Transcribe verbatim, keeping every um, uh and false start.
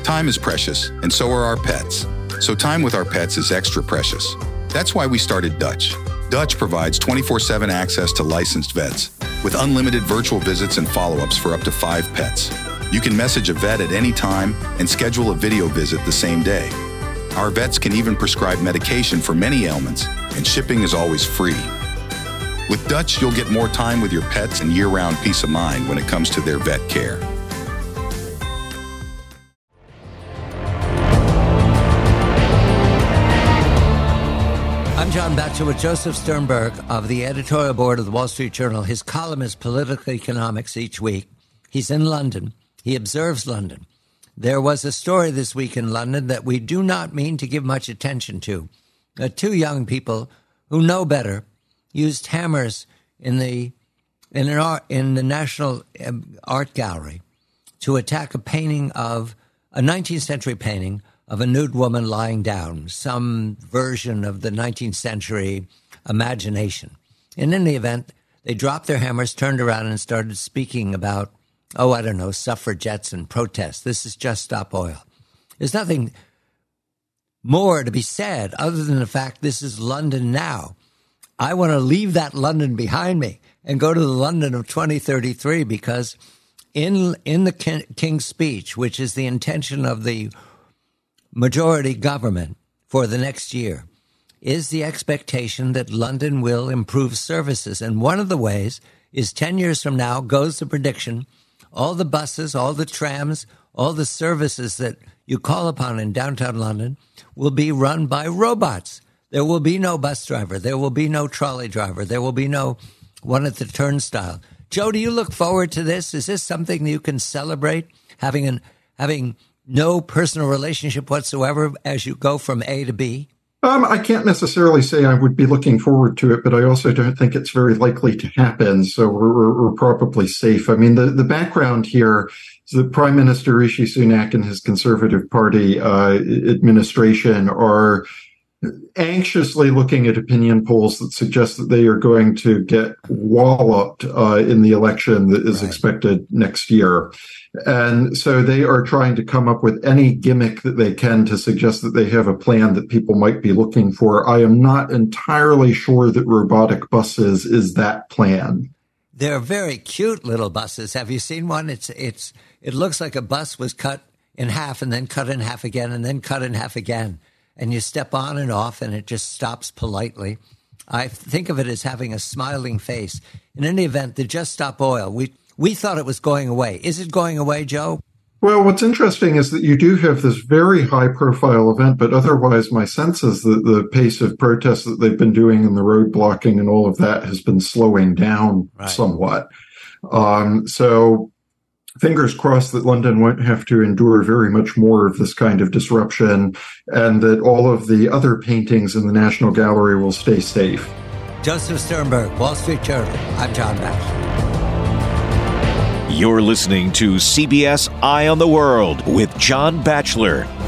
Time is precious, and so are our pets. So time with our pets is extra precious. That's why we started Dutch. Dutch provides twenty-four seven access to licensed vets with unlimited virtual visits and follow-ups for up to five pets. You can message a vet at any time and schedule a video visit the same day. Our vets can even prescribe medication for many ailments, and shipping is always free. With Dutch, you'll get more time with your pets and year-round peace of mind when it comes to their vet care. I'm John Batchelor with Joseph Sternberg of the editorial board of the Wall Street Journal. His column is Political Economics each week. He's in London. He observes London. There was a story this week in London that we do not mean to give much attention to. Uh, two young people who know better used hammers in the in an art, in the National Art Gallery to attack a painting of a nineteenth century painting of a nude woman lying down, some version of the nineteenth century imagination. And in the event, they dropped their hammers, turned around, and started speaking about, oh, I don't know, suffragettes and protests. This is Just Stop Oil. There's nothing more to be said other than the fact this is London now. I want to leave that London behind me and go to the London of twenty thirty-three, because in in the King's Speech, which is the intention of the majority government for the next year, is the expectation that London will improve services. And one of the ways is ten years from now goes the prediction, all the buses, all the trams, all the services that you call upon in downtown London will be run by robots. There will be no bus driver. There will be no trolley driver. There will be no one at the turnstile. Joe, do you look forward to this? Is this something that you can celebrate, having an having no personal relationship whatsoever as you go from A to B? Um, I can't necessarily say I would be looking forward to it, but I also don't think it's very likely to happen. So we're, we're probably safe. I mean, the, the background here is that Prime Minister Rishi Sunak and his Conservative Party uh, administration are anxiously looking at opinion polls that suggest that they are going to get walloped uh, in the election that is right. expected next year. And so they are trying to come up with any gimmick that they can to suggest that they have a plan that people might be looking for. I am not entirely sure that robotic buses is that plan. They're very cute little buses. Have you seen one? It's it's it looks like a bus was cut in half and then cut in half again and then cut in half again. And you step on and off and it just stops politely. I think of it as having a smiling face. In any event, the Just Stop Oil, we we thought it was going away. Is it going away, Joe? Well, what's interesting is that you do have this very high-profile event, but otherwise my sense is that the pace of protests that they've been doing and the road blocking and all of that has been slowing down right. somewhat. Um, so fingers crossed that London won't have to endure very much more of this kind of disruption and that all of the other paintings in the National Gallery will stay safe. Joseph Sternberg, Wall Street Journal. I'm John Batchelor. You're listening to C B S Eye on the World with John Batchelor.